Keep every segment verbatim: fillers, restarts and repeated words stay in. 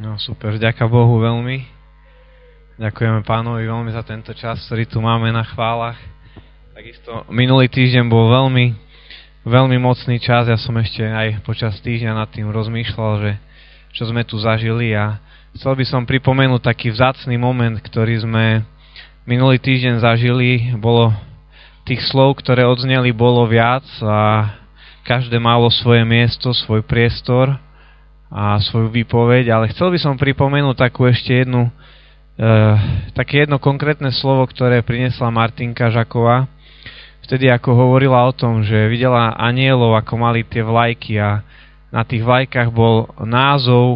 No super, ďakujem Bohu veľmi. Ďakujeme Pánovi veľmi za tento čas, ktorý tu máme na chválach. Takisto minulý týždeň bol veľmi, veľmi mocný čas. Ja som ešte aj počas týždňa nad tým rozmýšľal, že čo sme tu zažili, a chcel by som pripomenúť taký vzácny moment, ktorý sme minulý týždeň zažili. Bolo tých slov, ktoré odzneli, bolo viac a každé malo svoje miesto, svoj priestor a svoju výpoveď, ale chcel by som pripomenúť takú ešte jednu, e, také jedno konkrétne slovo, ktoré priniesla Martinka Žaková. Vtedy, ako hovorila o tom, že videla anielov, ako mali tie vlajky, a na tých vlajkách bol názov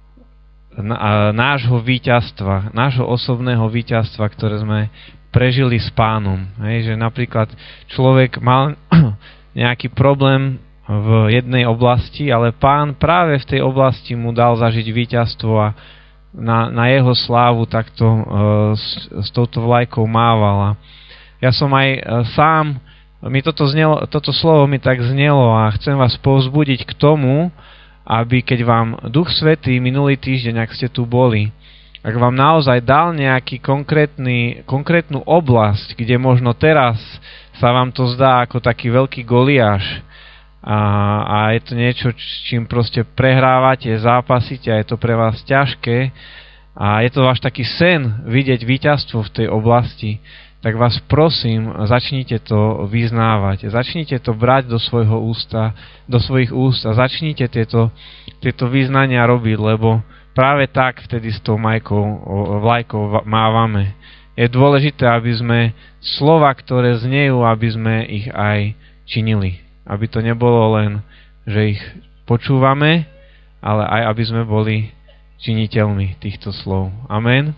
na, nášho víťazstva, nášho osobného víťazstva, ktoré sme prežili s Pánom. Hej, že napríklad človek mal nejaký problém v jednej oblasti, ale Pán práve v tej oblasti mu dal zažiť víťazstvo a na, na jeho slávu takto e, s, s touto vlajkou mávala. Ja som aj e, sám, mi toto, znelo, toto slovo mi tak znelo a chcem vás povzbudiť k tomu, aby keď vám Duch Svätý minulý týždeň, ak ste tu boli, ak vám naozaj dal nejaký konkrétny, konkrétnu oblasť, kde možno teraz sa vám to zdá ako taký veľký Goliáš, A, a je to niečo, s čím proste prehrávate, zápasíte a je to pre vás ťažké a je to váš taký sen vidieť víťazstvo v tej oblasti, tak vás prosím, začnite to vyznávať, začnite to brať do svojho ústa, do svojich úst a začnite tieto, tieto vyznania robiť, lebo práve tak vtedy s tou majkou, vlajkou mávame. Je dôležité, aby sme slova, ktoré znejú, aby sme ich aj činili. Aby to nebolo len, že ich počúvame, ale aj aby sme boli činiteľmi týchto slov. Amen.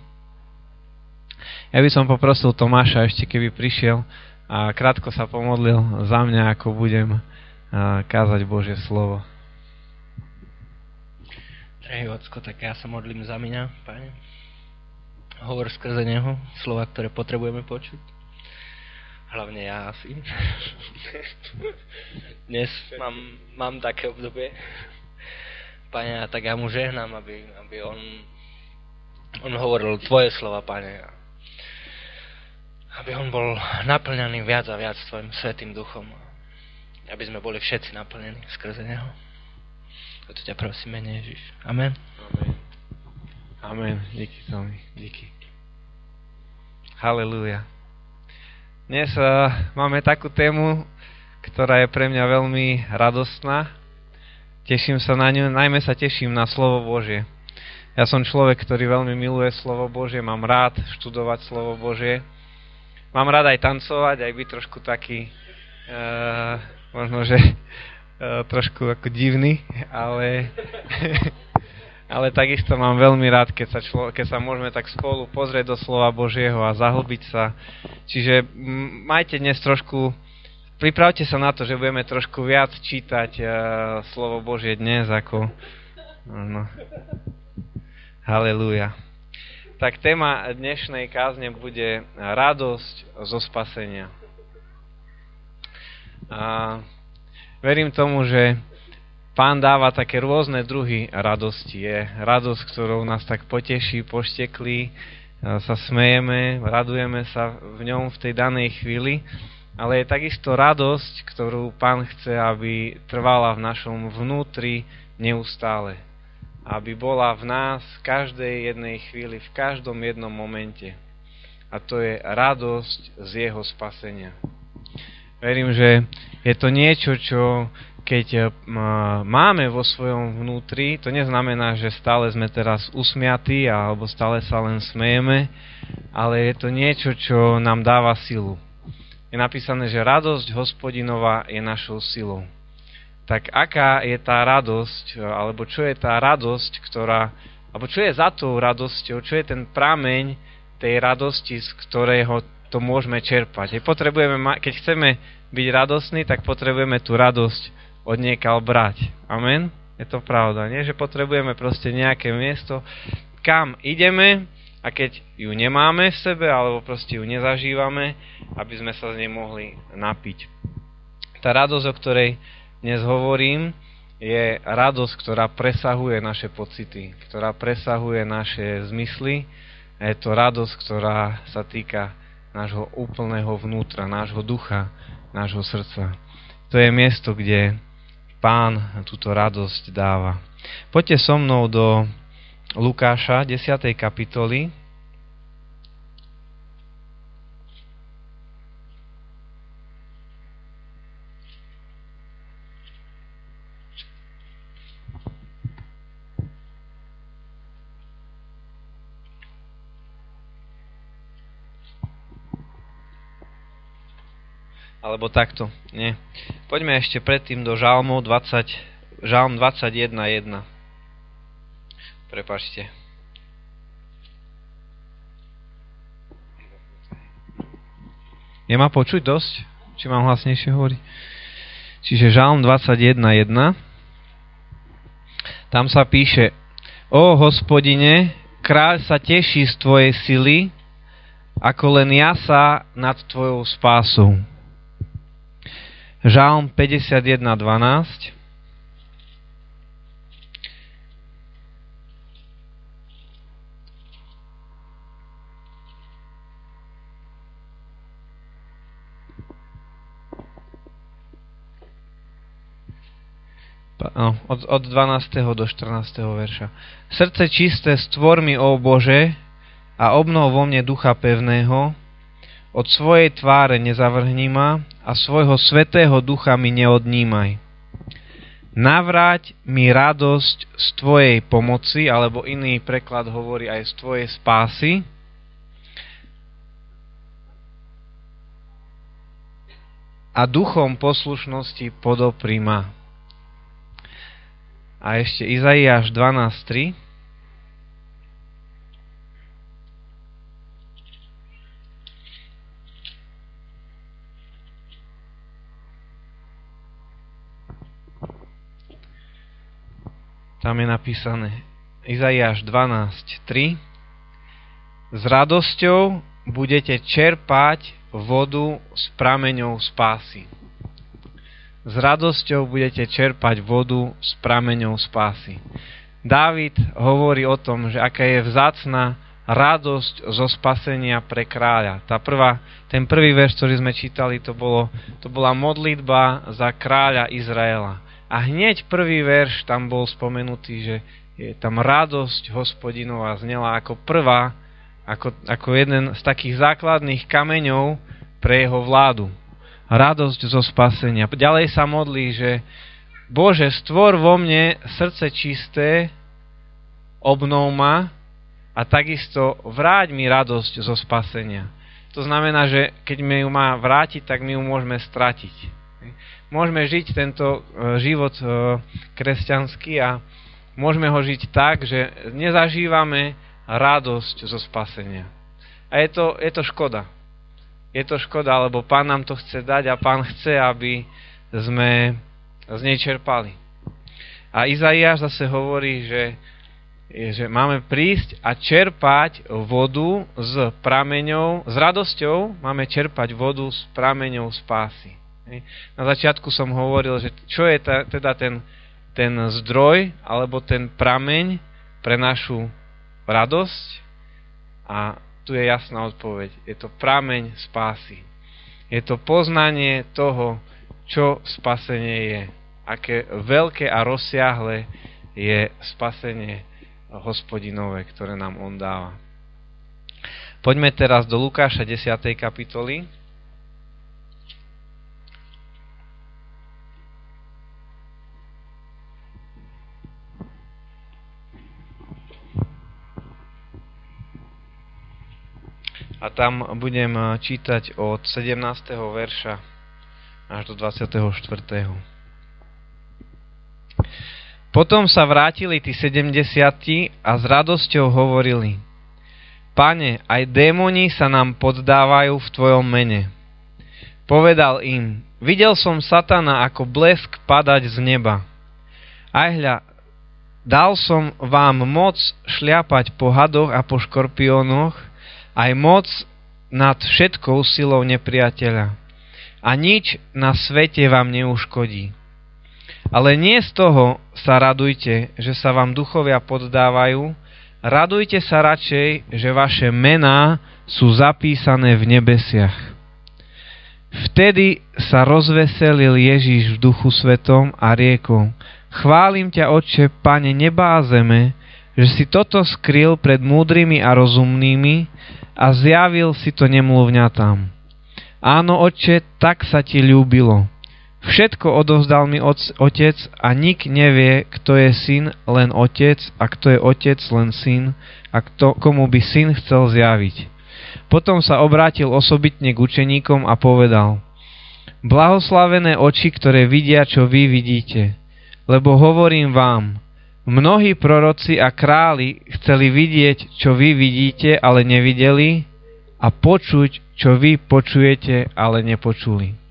Ja by som poprosil Tomáša ešte, keby prišiel a krátko sa pomodlil za mňa, ako budem kázať Božie slovo. Drahý Ocko, tak ja sa modlím za mňa, Pane. Hovor skrze neho slova, ktoré potrebujeme počuť. Hlavne ja asi. Dnes mám, mám také obdobie. Pane, tak ja mu žehnám, aby, aby on, on hovoril tvoje slova, Pane. Aby on bol naplňaný viac a viac tvojim Svätým Duchom. Aby sme boli všetci naplnení skrze neho. O to ťa prosím, mene Ježiš. Amen. Amen. Amen. Díky, Tomi. Díky. Halelúja. Dnes uh, máme takú tému, ktorá je pre mňa veľmi radostná. Teším sa na ňu, najmä sa teším na slovo Božie. Ja som človek, ktorý veľmi miluje slovo Božie, mám rád študovať slovo Božie. Mám rád aj tancovať, aj byť trošku taký, uh, možno, že uh, trošku ako divný, ale... Ale takisto mám veľmi rád, keď sa, člo, keď sa môžeme tak spolu pozrieť do slova Božieho a zahlbiť sa. Čiže m- majte dnes trošku, pripravte sa na to, že budeme trošku viac čítať uh, slovo Božie dnes ako... No. Halelúja. Tak téma dnešnej kázne bude radosť zo spasenia. A verím tomu, že Pán dáva také rôzne druhy radosti. Je radosť, ktorou nás tak poteší, pošteklí, sa smejeme, radujeme sa v ňom v tej danej chvíli, ale je takisto radosť, ktorú Pán chce, aby trvala v našom vnútri neustále. Aby bola v nás v každej jednej chvíli, v každom jednom momente. A to je radosť z jeho spasenia. Verím, že je to niečo, čo keď máme vo svojom vnútri, to neznamená, že stále sme teraz usmiatí alebo stále sa len smejeme, ale je to niečo, čo nám dáva silu. Je napísané, že radosť Hospodinová je našou silou. Tak aká je tá radosť, alebo čo je tá radosť, ktorá, alebo čo je za tou radosťou, čo je ten prameň tej radosti, z ktorého to môžeme čerpať. Potrebujeme, keď chceme byť radosní, tak potrebujeme tú radosť odniekal brať. Amen? Je to pravda, nie? Že potrebujeme proste nejaké miesto, kam ideme a keď ju nemáme v sebe, alebo proste ju nezažívame, aby sme sa z nej mohli napiť. Tá radosť, o ktorej dnes hovorím, je radosť, ktorá presahuje naše pocity, ktorá presahuje naše zmysly. A je to radosť, ktorá sa týka nášho úplného vnútra, nášho ducha, nášho srdca. To je miesto, kde Pán túto radosť dáva. Poďte so mnou do Lukáša, desiatej kapitoly. Alebo takto, nie. Poďme ešte predtým do Žalmov dvadsať, Žalm dvadsaťjeden jeden. Prepáčte. Je ma počuť dosť? Či mám hlasnejšie hovoriť? Čiže Žalm dvadsaťjeden jeden. Tam sa píše: O Hospodine, kráľ sa teší z tvojej sily, ako len jasá nad tvojou spásou. Žalm päťdesiatjeden dvanásť. No, od, od dvanásteho do štrnásteho verša. Srdce čisté stvor mi, ó Bože, a obnov vo mne ducha pevného. Od svojej tváre nezavrhni ma a svojho svätého ducha mi neodnímaj. Navráť mi radosť z tvojej pomoci, alebo iný preklad hovorí aj z tvojej spásy. A duchom poslušnosti podopri ma. A ešte Izaiáš dvanásť tri. Tam je napísané Izaiáš dvanásť tri. S radosťou budete čerpať vodu z prameňov spásy. S radosťou budete čerpať vodu z prameňov spásy. Dávid hovorí o tom, že aká je vzácna radosť zo spasenia pre kráľa. Tá prvá, ten prvý verš, ktorý sme čítali, to, bolo, to bola modlitba za kráľa Izraela. A hneď prvý verš tam bol spomenutý, že je tam radosť Hospodinová znela ako prvá, ako, ako jeden z takých základných kameňov pre jeho vládu. Radosť zo spasenia. Ďalej sa modlí, že Bože, stvor vo mne srdce čisté, obnov ma a takisto vráť mi radosť zo spasenia. To znamená, že keď mi ju má vrátiť, tak my ju môžeme stratiť. Môžeme žiť tento život kresťanský a môžeme ho žiť tak, že nezažívame radosť zo spasenia. A je to, je to škoda. Je to škoda, lebo Pán nám to chce dať a Pán chce, aby sme z nej čerpali. A Izaiáš zase hovorí, že, že máme prísť a čerpať vodu z prameňov, s radosťou máme čerpať vodu z prameňov spásy. Na začiatku som hovoril, že čo je ta, teda ten, ten zdroj alebo ten prameň pre našu radosť, a tu je jasná odpoveď. Je to prameň spásy. Je to poznanie toho, čo spasenie je. Aké veľké a rozsiahle je spasenie Hospodinové, ktoré nám on dáva. Poďme teraz do Lukáša desiatej kapitoly. A tam budem čítať od sedemnásteho verša až do dvadsiateho štvrtého Potom sa vrátili tí sedemdesiati a s radosťou hovorili: Pane, aj démoni sa nám poddávajú v tvojom mene. Povedal im: Videl som Satana ako blesk padať z neba. Aj hľa, dal som vám moc šliapať po hadoch a po škorpiónoch, aj moc nad všetkou silou nepriateľa. A nič na svete vám neuškodí. Ale nie z toho sa radujte, že sa vám duchovia poddávajú, radujte sa radšej, že vaše mená sú zapísané v nebesiach. Vtedy sa rozveselil Ježiš v duchu svetom a riekol: Chválim ťa, Otče, Pane neba a zeme, že si toto skryl pred múdrymi a rozumnými a zjavil si to nemluvňatám. Áno, Otče, tak sa ti ľúbilo. Všetko odovzdal mi Otec a nik nevie, kto je syn, len Otec, a kto je Otec, len syn, a kto, komu by syn chcel zjaviť. Potom sa obrátil osobitne k učeníkom a povedal: Blahoslavené oči, ktoré vidia, čo vy vidíte. Lebo hovorím vám, mnohí proroci a králi chceli vidieť, čo vy vidíte, ale nevideli, a počuť, čo vy počujete, ale nepočuli.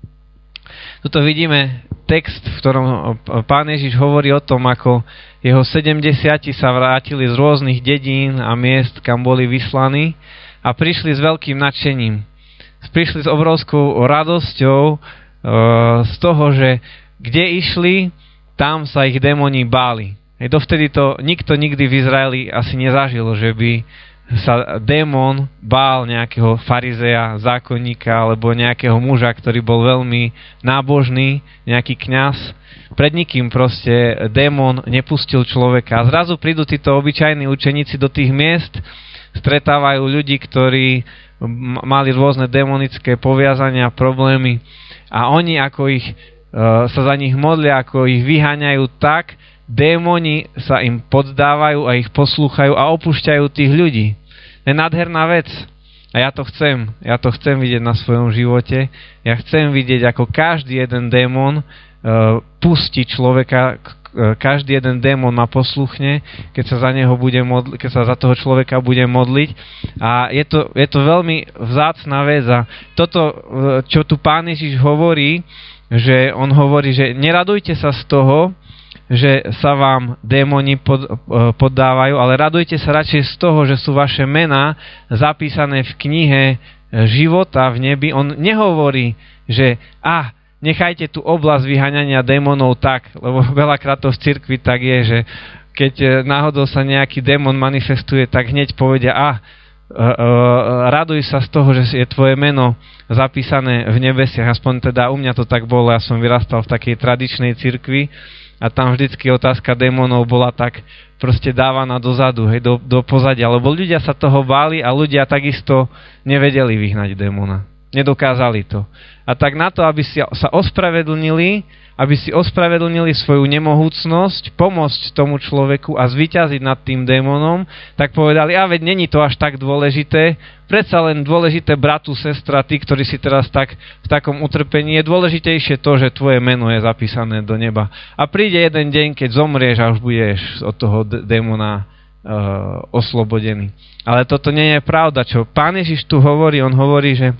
Tuto vidíme text, v ktorom Pán Ježiš hovorí o tom, ako jeho sedemdesiati sa vrátili z rôznych dedín a miest, kam boli vyslaní, a prišli s veľkým nadšením. Prišli s obrovskou radosťou e, z toho, že kde išli, tam sa ich démoni báli. Hej, dovtedy to nikto nikdy v Izraeli asi nezažil, že by sa démon bál nejakého farizeja, zákonníka alebo nejakého muža, ktorý bol veľmi nábožný, nejaký kňaz. Pred nikým proste démon nepustil človeka. A zrazu prídu títo obyčajní učeníci do tých miest, stretávajú ľudí, ktorí mali rôzne démonické poviazania, problémy, a oni ako ich, sa za nich modlia, ako ich vyháňajú, tak démoni sa im poddávajú a ich poslúchajú a opúšťajú tých ľudí. To je nádherná vec. A ja to chcem. Ja to chcem vidieť na svojom živote. Ja chcem vidieť, ako každý jeden démon uh, pustí človeka, uh, každý jeden démon ma posluchne, keď sa za neho bude modli- keď sa za toho človeka bude modliť. A je to, je to veľmi vzácna vec. A toto, uh, čo tu Pán Ježiš hovorí, že on hovorí, že neradujte sa z toho, že sa vám démoni pod, poddávajú, ale radujte sa radšej z toho, že sú vaše mená zapísané v knihe života v nebi. On nehovorí, že a, nechajte tú oblasť vyháňania démonov tak, lebo veľakrát to v cirkvi tak je, že keď náhodou sa nejaký démon manifestuje, tak hneď povedia, a, raduj sa z toho, že je tvoje meno zapísané v nebesiach. Aspoň teda u mňa to tak bolo, ja som vyrastal v takej tradičnej cirkvi, a tam vždycky otázka démonov bola tak proste dávaná dozadu, hej, do, do pozadia, lebo ľudia sa toho báli a ľudia takisto nevedeli vyhnať démona. Nedokázali to. A tak na to, aby si sa ospravedlnili, aby si ospravedlnili svoju nemohúcnosť, pomôcť tomu človeku a zvíťaziť nad tým démonom, tak povedali, a veď není to až tak dôležité, predsa len dôležité bratu, sestra, tí, ktorí si teraz tak v takom utrpení, je dôležitejšie to, že tvoje meno je zapísané do neba. A príde jeden deň, keď zomrieš a už budeš od toho démona uh, oslobodený. Ale toto nie je pravda, čo Pán Ježiš tu hovorí, on hovorí, že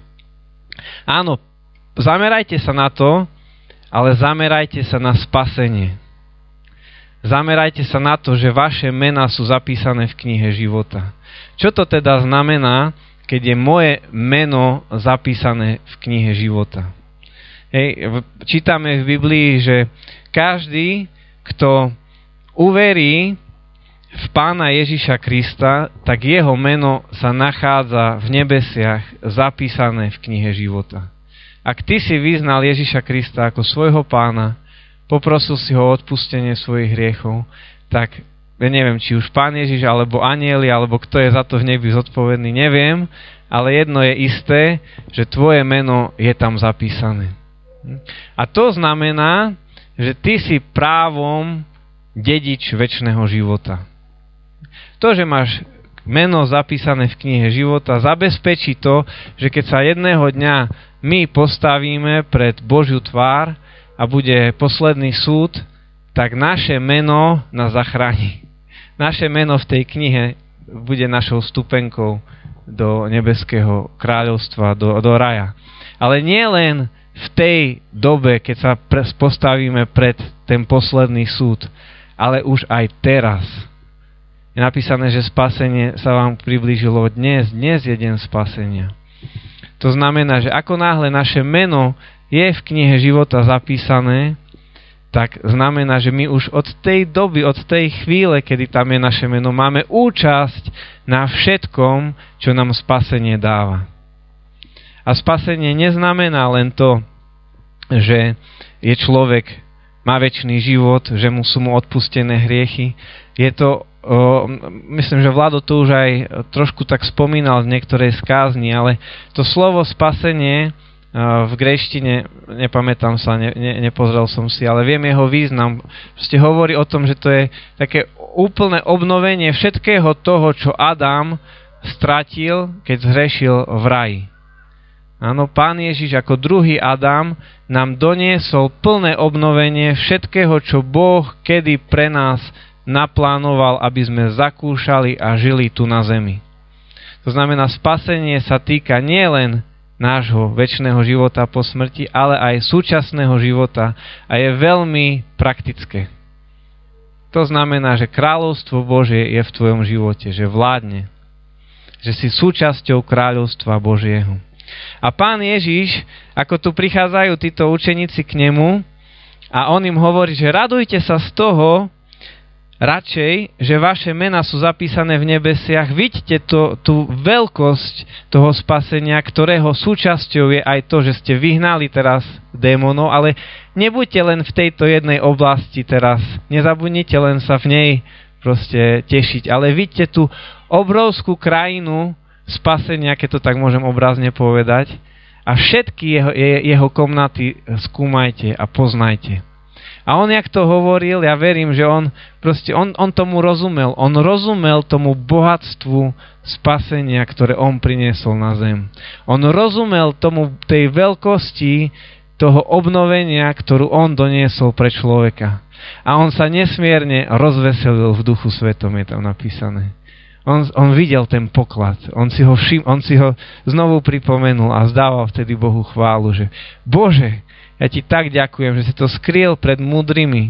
áno, zamerajte sa na to, ale zamerajte sa na spasenie. Zamerajte sa na to, že vaše mená sú zapísané v knihe života. Čo to teda znamená, keď je moje meno zapísané v knihe života? Hej, čítame v Biblii, že každý, kto uverí v Pána Ježiša Krista, tak jeho meno sa nachádza v nebesiach zapísané v knihe života. Ak ty si vyznal Ježiša Krista ako svojho Pána, poprosil si ho o odpustenie svojich hriechov, tak ja neviem, či už Pán Ježiš, alebo anjeli, alebo kto je za to v nebi zodpovedný, neviem, ale jedno je isté, že tvoje meno je tam zapísané. A to znamená, že ty si právom dedič večného života. To, že máš meno zapísané v knihe života, zabezpečí to, že keď sa jedného dňa my postavíme pred Božiu tvár a bude posledný súd, tak naše meno nás zachráni. Naše meno v tej knihe bude našou vstupenkou do nebeského kráľovstva, do, do raja. Ale nie len v tej dobe, keď sa pre, postavíme pred ten posledný súd, ale už aj teraz. Je napísané, že spasenie sa vám priblížilo dnes. Dnes je deň spasenia. To znamená, že ako náhle naše meno je v knihe života zapísané, tak znamená, že my už od tej doby, od tej chvíle, kedy tam je naše meno, máme účasť na všetkom, čo nám spasenie dáva. A spasenie neznamená len to, že je človek, má večný život, že mu sú mu odpustené hriechy. Je to, o, myslím, že Vlado to už aj trošku tak spomínal v niektorej z kázni, ale to slovo spasenie v gréštine, nepamätám sa, ne, ne, nepozrel som si, ale viem jeho význam. Proste hovorí o tom, že to je také úplné obnovenie všetkého toho, čo Adam stratil, keď zhrešil v raji. Áno, Pán Ježiš ako druhý Adam nám doniesol plné obnovenie všetkého, čo Boh kedy pre nás naplánoval, aby sme zakúšali a žili tu na zemi. To znamená, spasenie sa týka nielen nášho večného života po smrti, ale aj súčasného života a je veľmi praktické. To znamená, že kráľovstvo Božie je v tvojom živote, že vládne, že si súčasťou kráľovstva Božieho. A Pán Ježiš, ako tu prichádzajú títo učeníci k nemu a on im hovorí, že radujte sa z toho, radšej, že vaše mená sú zapísané v nebesiach. Vidíte to, tú veľkosť toho spasenia, ktorého súčasťou je aj to, že ste vyhnali teraz démonov, ale nebuďte len v tejto jednej oblasti teraz. Nezabudnite len sa v nej proste tešiť, ale vidíte tú obrovskú krajinu spasenia, keď to tak môžem obrazne povedať, a všetky jeho, jeho komnaty skúmajte a poznajte. A on, jak to hovoril, ja verím, že on proste, on, on tomu rozumel. On rozumel tomu bohatstvu spasenia, ktoré on priniesol na zem. On rozumel tomu tej veľkosti toho obnovenia, ktorú on doniesol pre človeka. A on sa nesmierne rozveselil v Duchu Svetom, je tam napísané. On, on videl ten poklad, on si ho všim, on si ho znovu pripomenul a zdával vtedy Bohu chválu, že Bože, ja ti tak ďakujem, že si to skryl pred múdrymi,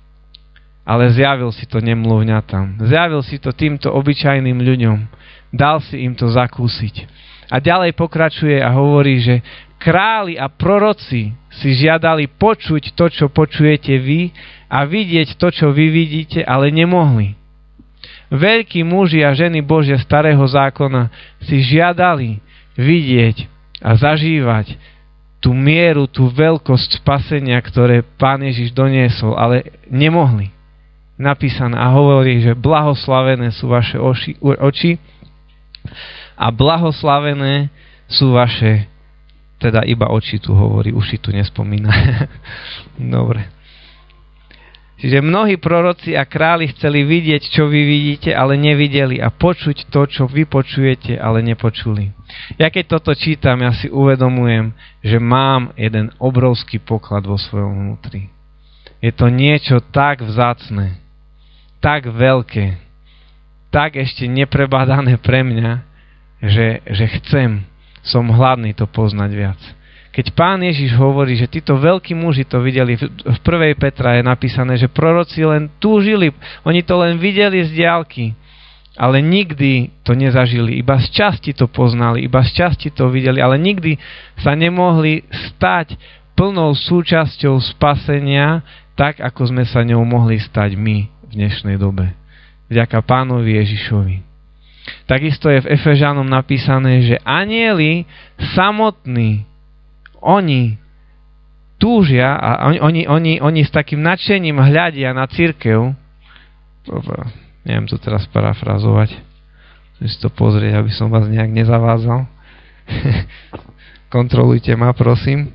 ale zjavil si to nemluvňatám. Zjavil si to týmto obyčajným ľuďom. Dal si im to zakúsiť. A ďalej pokračuje a hovorí, že králi a proroci si žiadali počuť to, čo počujete vy a vidieť to, čo vy vidíte, ale nemohli. Veľkí muži a ženy Božie starého zákona si žiadali vidieť a zažívať tú mieru, tú veľkosť spasenia, ktoré Pán Ježiš doniesol, ale nemohli. Napísané a hovorí, že blahoslavené sú vaše oši, oči a blahoslavené sú vaše, teda iba oči tu hovorí, uši tu nespomína. Dobre. Čiže mnohí proroci a králi chceli vidieť, čo vy vidíte, ale nevideli a počuť to, čo vy počujete, ale nepočuli. Ja keď toto čítam, ja si uvedomujem, že mám jeden obrovský poklad vo svojom vnútri. Je to niečo tak vzácne, tak veľké, tak ešte neprebádané pre mňa, že, že chcem, som hladný to poznať viac. Keď Pán Ježiš hovorí, že títo veľkí muži to videli, v prvej Petra je napísané, že proroci len túžili, oni to len videli z diaľky, ale nikdy to nezažili, iba z časti to poznali, iba z časti to videli, ale nikdy sa nemohli stať plnou súčasťou spasenia, tak ako sme sa ňou mohli stať my v dnešnej dobe. Vďaka Pánovi Ježišovi. Takisto je v Efežanom napísané, že anjeli samotní, oni túžia a oni, oni, oni, oni s takým nadšením hľadia na cirkev. Neviem to teraz parafrazovať. Chcem si to pozrieť, aby som vás nejak nezavázal. Kontrolujte ma, prosím.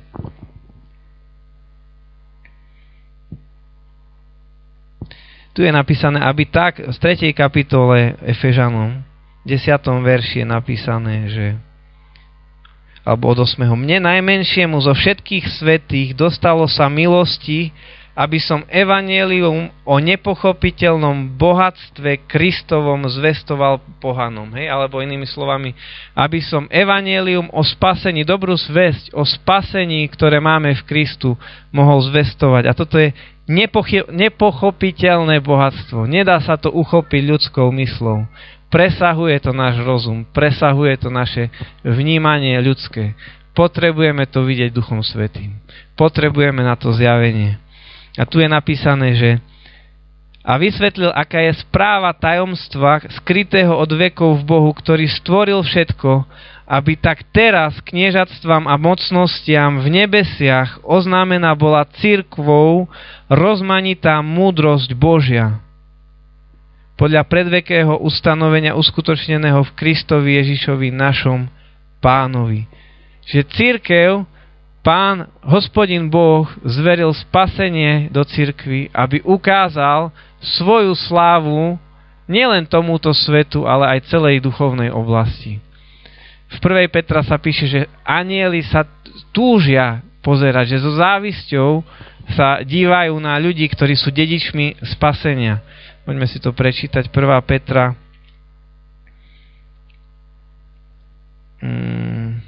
Tu je napísané, aby tak, v tretej kapitole Efežanom, v desiatom verši je napísané, že alebo od ôsmeho Mne najmenšiemu zo všetkých svätých dostalo sa milosti, aby som evanjelium o nepochopiteľnom bohatstve Kristovom zvestoval pohanom. Hej? Alebo inými slovami, aby som evanjelium o spasení, dobrú zvesť o spasení, ktoré máme v Kristu, mohol zvestovať. A toto je nepochy- nepochopiteľné bohatstvo. Nedá sa to uchopiť ľudskou myslou. Presahuje to náš rozum, presahuje to naše vnímanie ľudské. Potrebujeme to vidieť Duchom Svätým. Potrebujeme na to zjavenie. A tu je napísané, že a vysvetlil, aká je správa tajomstva skrytého od vekov v Bohu, ktorý stvoril všetko, aby tak teraz kniežatstvám a mocnostiam v nebesiach oznámená bola cirkvou rozmanitá múdrosť Božia. Podľa predvekého ustanovenia uskutočneného v Kristovi Ježišovi našom Pánovi. Že cirkev, Pán, Hospodin Boh, zveril spasenie do cirkvi, aby ukázal svoju slávu nielen tomuto svetu, ale aj celej duchovnej oblasti. V prvej Petra sa píše, že anjeli sa túžia pozerať, že so závisťou sa dívajú na ľudí, ktorí sú dedičmi spasenia. Poďme si to prečítať. prvá Petra hmm.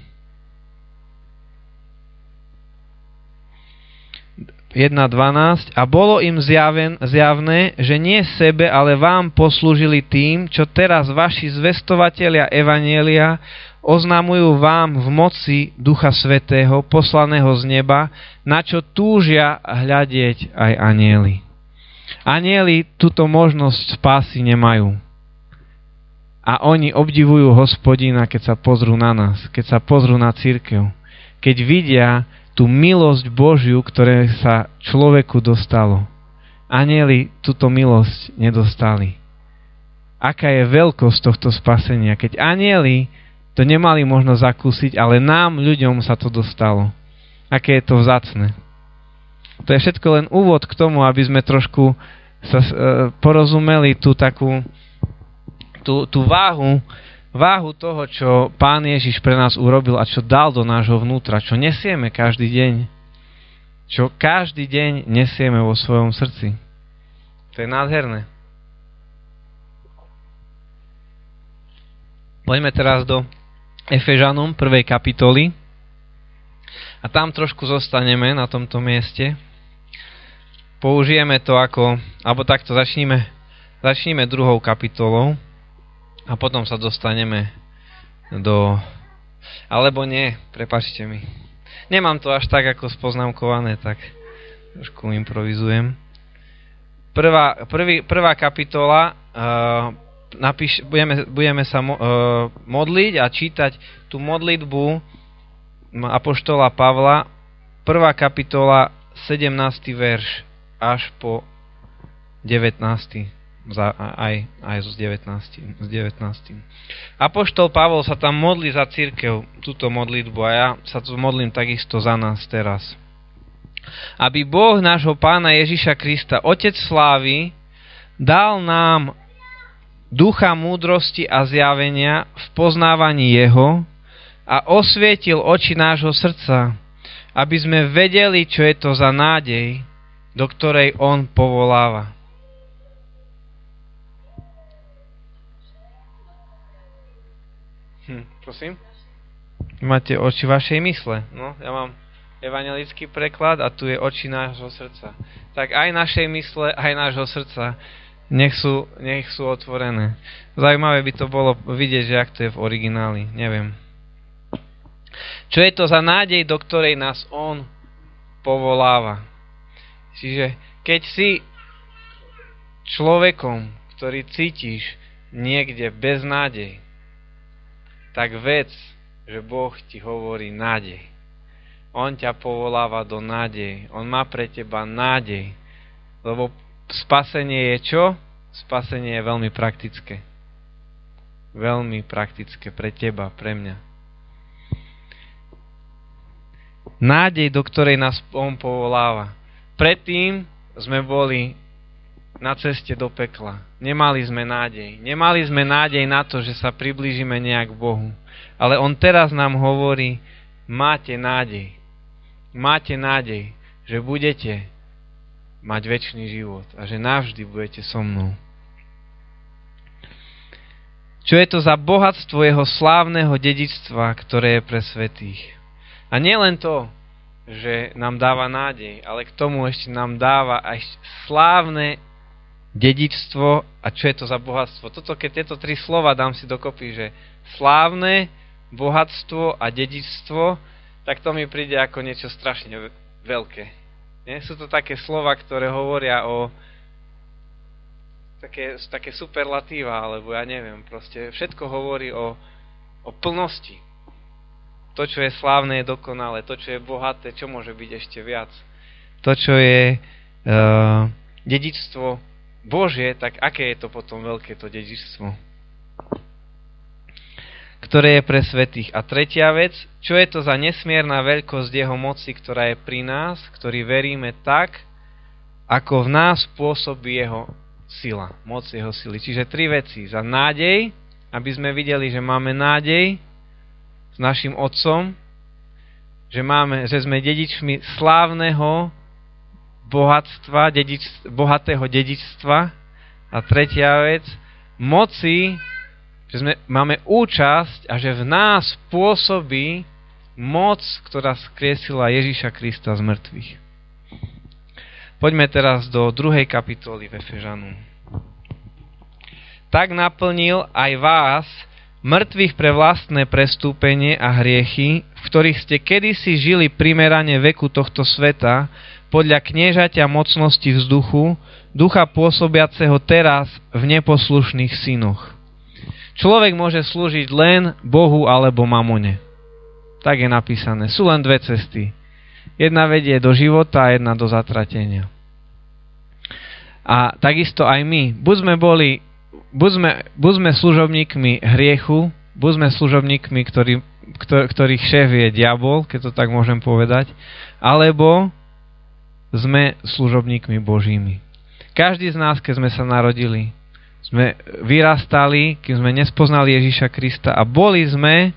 jedna dvanásť. A bolo im zjaven, zjavné, že nie sebe, ale vám poslúžili tým, čo teraz vaši zvestovatelia evanjelia oznamujú vám v moci Ducha Svätého, poslaného z neba, na čo túžia hľadieť aj anjeli. Anjeli túto možnosť spásy nemajú. A oni obdivujú Hospodina, keď sa pozrú na nás, keď sa pozrú na cirkev, keď vidia tú milosť Božiu, ktoré sa človeku dostalo. Anjeli túto milosť nedostali. Aká je veľkosť tohto spasenia? Keď anjeli to nemali možno zakúsiť, ale nám, ľuďom, sa to dostalo. Aké je to vzácne. To je všetko len úvod k tomu, aby sme trošku sa e, porozumeli tú takú tú, tú váhu váhu toho, čo Pán Ježiš pre nás urobil a čo dal do nášho vnútra, čo nesieme každý deň. Čo každý deň nesieme vo svojom srdci. To je nádherné. Poďme teraz do Efežanom prvej kapitoly a tam trošku zostaneme na tomto mieste. Použijeme to ako, alebo takto začníme, začníme druhou kapitolou. A potom sa dostaneme do... Alebo nie, prepáčte mi. Nemám to až tak ako spoznámkované, tak trošku improvizujem. Prvá, prvý, prvá kapitola, uh, napíš, budeme, budeme sa mo, uh, modliť a čítať tú modlitbu apoštola Pavla, prvá kapitola, sedemnásty verš až po devätnásty Za, aj, aj s devätnástym. Apoštol Pavol sa tam modlí za cirkev, túto modlitbu, a ja sa tu modlím takisto za nás teraz. Aby Boh nášho Pána Ježiša Krista, Otec slávy, dal nám ducha múdrosti a zjavenia v poznávaní Jeho a osvietil oči nášho srdca, aby sme vedeli, čo je to za nádej, do ktorej On povoláva. Hm, prosím? Máte oči vašej mysle. No, ja mám evangelický preklad a tu je oči nášho srdca. Tak aj našej mysle, aj nášho srdca nech sú, nech sú otvorené. Zaujímavé by to bolo vidieť, že ak to je v origináli. Neviem. Čo je to za nádej, do ktorej nás On povoláva? Čiže keď si človekom, ktorý cítiš niekde bez nádej, tak vec, že Boh ti hovorí nádej. On ťa povoláva do nádej. On má pre teba nádej. Lebo spasenie je čo? Spasenie je veľmi praktické. Veľmi praktické pre teba, pre mňa. Nádej, do ktorej nás On povoláva. Predtým sme boli na ceste do pekla. Nemali sme nádej. Nemali sme nádej na to, že sa priblížime nejak k Bohu. Ale On teraz nám hovorí, máte nádej. Máte nádej, že budete mať večný život a že navždy budete so mnou. Čo je to za bohatstvo Jeho slávneho dedičstva, ktoré je pre svätých? A nie len to, že nám dáva nádej, ale k tomu ešte nám dáva aj slávne dedičstvo. A čo je to za bohatstvo? Toto, keď tieto tri slova dám si dokopy, že slávne, bohatstvo a dedičstvo, tak to mi príde ako niečo strašne veľké. Nie? Sú to také slova, ktoré hovoria o také, také superlatíva, alebo ja neviem, proste všetko hovorí o, o plnosti. To, čo je slávne, je dokonalé. To, čo je bohaté, čo môže byť ešte viac. To, čo je uh, dedičstvo Božie, tak aké je to potom veľké to dedičstvo, ktoré je pre svätých. A tretia vec, čo je to za nesmierna veľkosť jeho moci, ktorá je pri nás, ktorí veríme tak, ako v nás pôsobí jeho sila, moc jeho sily. Čiže tri veci. Za nádej, aby sme videli, že máme nádej s našim Otcom, že, máme, že sme dedičmi slávneho bohatstva, dedič, bohatého dedičstva. A tretia vec, moci, že sme, máme účasť a že v nás pôsobí moc, ktorá skriesila Ježiša Krista z mŕtvych. Poďme teraz do druhej kapitoly v Efežanom. Tak naplnil aj vás, mŕtvych pre vlastné prestúpenie a hriechy, v ktorých ste kedysi žili primerane veku tohto sveta, podľa kniežaťa mocnosti vzduchu, ducha pôsobiaceho teraz v neposlušných synoch. Človek môže slúžiť len Bohu alebo mamone. Tak je napísané. Sú len dve cesty. Jedna vedie do života a jedna do zatratenia. A takisto aj my. Buď sme boli, buď sme, buď sme služobníkmi hriechu, buď sme služobníkmi, ktorý, ktor, ktorých šéf je diabol, keď to tak môžem povedať, alebo sme služobníkmi Božími. Každý z nás, keď sme sa narodili, sme vyrastali, kým sme nespoznali Ježiša Krista a boli sme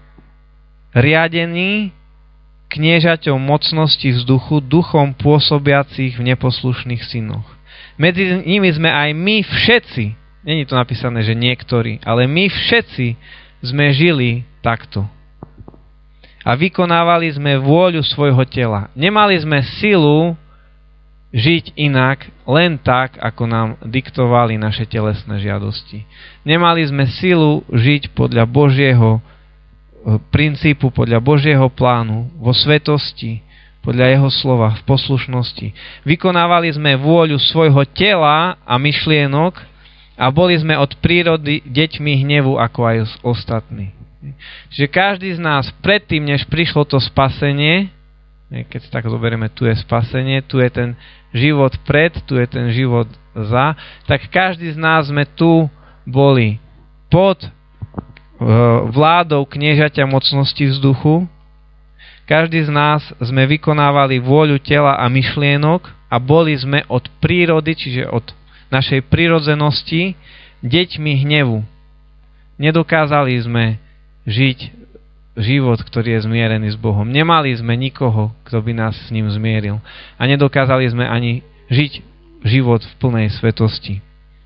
riadení kniežaťom mocnosti vzduchu, duchom pôsobiacich v neposlušných synoch. Medzi nimi sme aj my všetci, nie je to napísané, že niektorí, ale my všetci sme žili takto. A vykonávali sme vôľu svojho tela. Nemali sme silu žiť inak, len tak, ako nám diktovali naše telesné žiadosti. Nemali sme silu žiť podľa Božieho princípu, podľa Božieho plánu, vo svetosti, podľa jeho slova, v poslušnosti. Vykonávali sme vôľu svojho tela a myšlienok a boli sme od prírody deťmi hnevu, ako aj ostatní. Čiže každý z nás predtým, než prišlo to spasenie, keď si tak zoberieme, tu je spasenie, tu je ten život pred, tu je ten život za, tak každý z nás sme tu boli pod vládou kniežaťa mocnosti vzduchu. Každý z nás sme vykonávali vôľu tela a myšlienok a boli sme od prírody, čiže od našej prirodzenosti, deťmi hnevu. Nedokázali sme žiť život, ktorý je zmierený s Bohom. Nemali sme nikoho, kto by nás s ním zmieril. A nedokázali sme ani žiť život v plnej svetosti.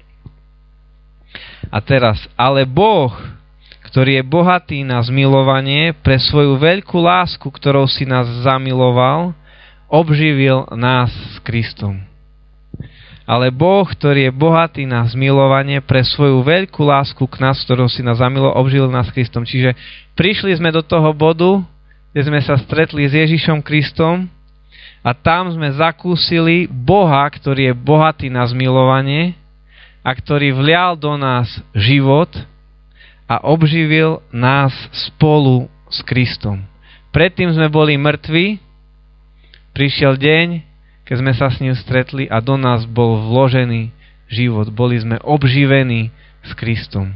A teraz, ale Boh, ktorý je bohatý na zmilovanie, pre svoju veľkú lásku, ktorou si nás zamiloval, obživil nás s Kristom. Ale Boh, ktorý je bohatý na zmilovanie, pre svoju veľkú lásku k nás, ktorou si nás zamiloval, obživil nás s Kristom. Čiže prišli sme do toho bodu, kde sme sa stretli s Ježišom Kristom a tam sme zakúsili Boha, ktorý je bohatý na zmilovanie a ktorý vlial do nás život a obživil nás spolu s Kristom. Predtým sme boli mŕtvi, prišiel deň, keď sme sa s ním stretli a do nás bol vložený život. Boli sme obživení s Kristom.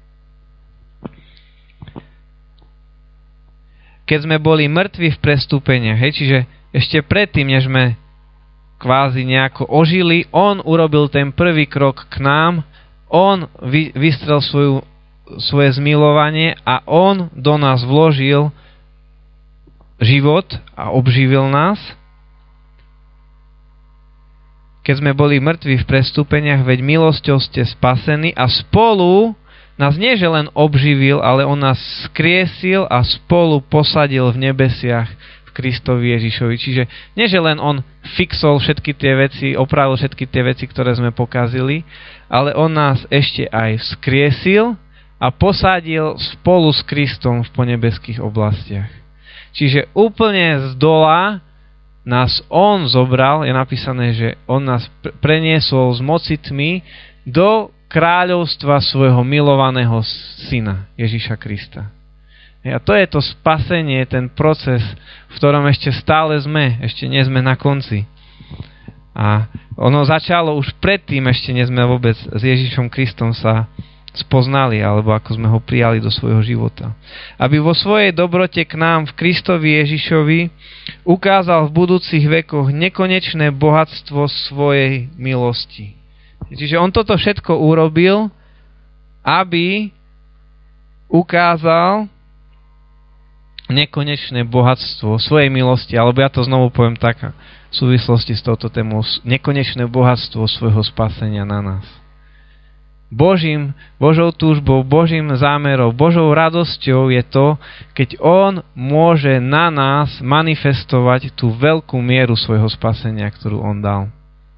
Keď sme boli mŕtvi v prestúpeniach, hej, čiže ešte predtým, než sme kvázi nejako ožili, on urobil ten prvý krok k nám, on vy, vystrel svoju, svoje zmilovanie a on do nás vložil život a obživil nás. Keď sme boli mŕtvi v prestúpeniach, veď milosťou ste spasení a spolu nás nie že len obživil, ale on nás skriesil a spolu posadil v nebesiach v Kristovi Ježišovi. Čiže nie že len on fixol všetky tie veci, opravil všetky tie veci, ktoré sme pokazili, ale on nás ešte aj vzkriesil a posadil spolu s Kristom v ponebeských oblastiach. Čiže úplne z dola nás on zobral, je napísané, že on nás preniesol z moci tmy do kráľovstva svojho milovaného syna, Ježiša Krista. A to je to spasenie, ten proces, v ktorom ešte stále sme, ešte nie sme na konci. A ono začalo už predtým, ešte nie sme vôbec s Ježišom Kristom sa spoznali, alebo ako sme ho prijali do svojho života. Aby vo svojej dobrote k nám v Kristovi Ježišovi ukázal v budúcich vekoch nekonečné bohatstvo svojej milosti. Čiže on toto všetko urobil, aby ukázal nekonečné bohatstvo svojej milosti, alebo ja to znovu poviem tak v súvislosti s touto témou, nekonečné bohatstvo svojho spasenia na nás. Božím, Božou túžbou, Božím zámerom, Božou radosťou je to, keď on môže na nás manifestovať tú veľkú mieru svojho spasenia, ktorú on dal.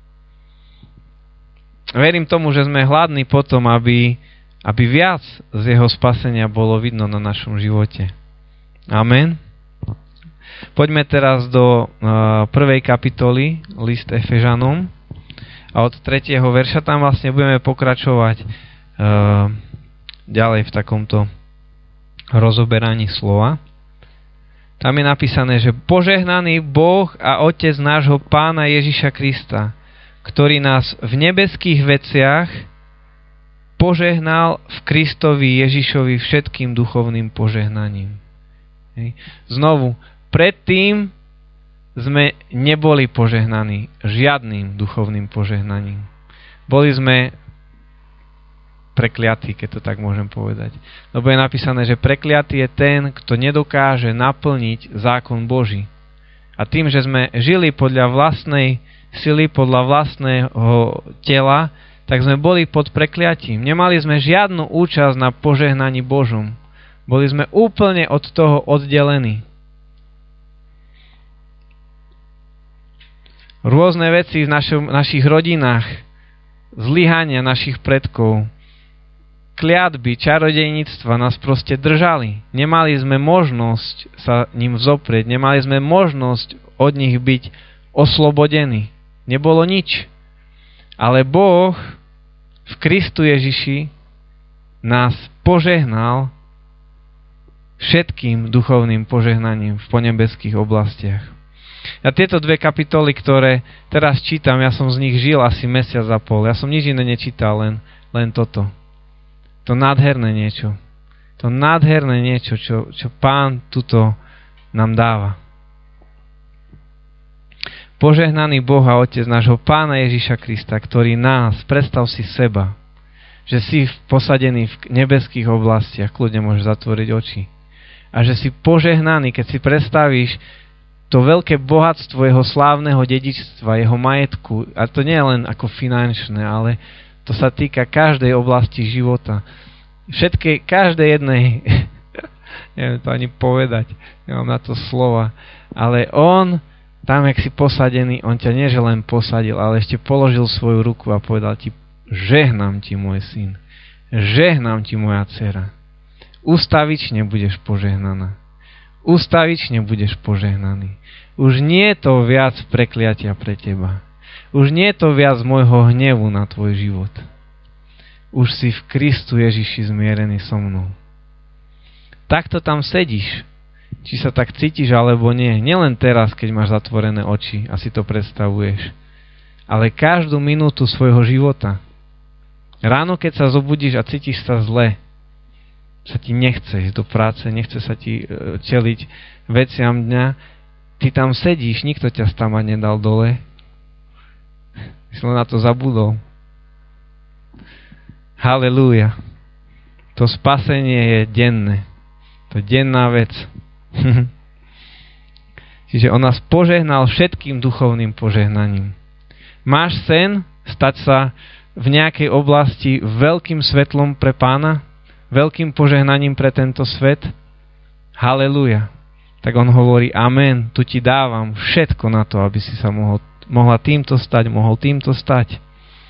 Verím tomu, že sme hladní potom, aby, aby viac z jeho spasenia bolo vidno na našom živote. Amen. Poďme teraz do uh, prvej kapitoly, list Efežanom. A od tretieho verša tam vlastne budeme pokračovať uh, ďalej v takomto rozoberaní slova. Tam je napísané, že požehnaný Boh a Otec nášho Pána Ježiša Krista, ktorý nás v nebeských veciach požehnal v Kristovi Ježišovi všetkým duchovným požehnaním. Hej. Znovu, predtým sme neboli požehnaní žiadnym duchovným požehnaním. Boli sme prekliatí, keď to tak môžem povedať. Lebo je napísané, že prekliatý je ten, kto nedokáže naplniť zákon Boží. A tým, že sme žili podľa vlastnej sily, podľa vlastného tela, tak sme boli pod prekliatím. Nemali sme žiadnu účasť na požehnaní Božom. Boli sme úplne od toho oddelení. Rôzne veci v našom, našich rodinách, zlyhania našich predkov, kliatby, čarodejníctva nás proste držali. Nemali sme možnosť sa ním vzoprieť, nemali sme možnosť od nich byť oslobodení. Nebolo nič. Ale Boh v Kristu Ježiši nás požehnal všetkým duchovným požehnaním v ponebeských oblastiach. A tieto dve kapitoly, ktoré teraz čítam, ja som z nich žil asi mesiac a pol. Ja som nič iné nečítal, len, len toto. To nádherné niečo. To nádherné niečo, čo, čo Pán tuto nám dáva. Požehnaný Boh a Otec nášho Pána Ježiša Krista, ktorý nás, predstav si seba, že si posadený v nebeských oblastiach, kľudne môžeš zatvoriť oči. A že si požehnaný, keď si predstavíš to veľké bohatstvo jeho slávneho dedičstva, jeho majetku, a to nie je len ako finančné, ale to sa týka každej oblasti života. Všetkej, každej jednej, neviem to ani povedať, nemám na to slova, ale on, tam, jak si posadený, on ťa nie že len posadil, ale ešte položil svoju ruku a povedal ti, žehnám ti, môj syn, žehnám ti, moja dcera. Ustavične budeš požehnaná. Ustavične budeš požehnaný. Už nie je to viac prekliatia pre teba. Už nie je to viac môjho hnevu na tvoj život. Už si v Kristu Ježiši zmierený so mnou. Takto tam sedíš. Či sa tak cítiš, alebo nie. Nielen teraz, keď máš zatvorené oči a si to predstavuješ. Ale každú minútu svojho života. Ráno, keď sa zobudíš a cítiš sa zle, sa ti nechce ísť do práce, nechce sa ti čeliť veciam dňa, ty tam sedíš, nikto ťa stama nedal dole. Si len na to zabudol. Halelúja. To spasenie je denné. To je denná vec. Čiže on nás požehnal všetkým duchovným požehnaním. Máš sen stať sa v nejakej oblasti veľkým svetlom pre Pána? Veľkým požehnaním pre tento svet? Halelúja. Tak on hovorí, amen, tu ti dávam všetko na to, aby si sa mohol, mohla týmto stať, mohol týmto stať.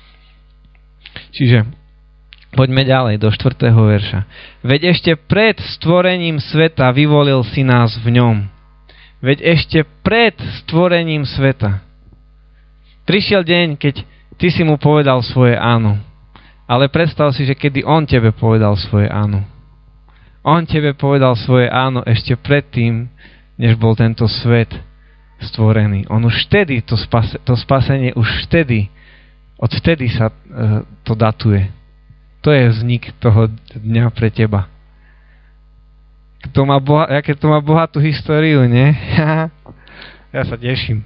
Čiže poďme ďalej do štvrtého verša. Veď ešte pred stvorením sveta vyvolil si nás v ňom. Veď ešte pred stvorením sveta. Prišiel deň, keď ty si mu povedal svoje áno. Ale predstav si, že kedy on tebe povedal svoje áno. On tebe povedal svoje áno ešte predtým, než bol tento svet stvorený. On už vtedy, to, spase, to spasenie už vtedy, od vtedy sa uh, to datuje. To je vznik toho dňa pre teba. To má boha, aké to má bohatú históriu, nie? Ja sa teším.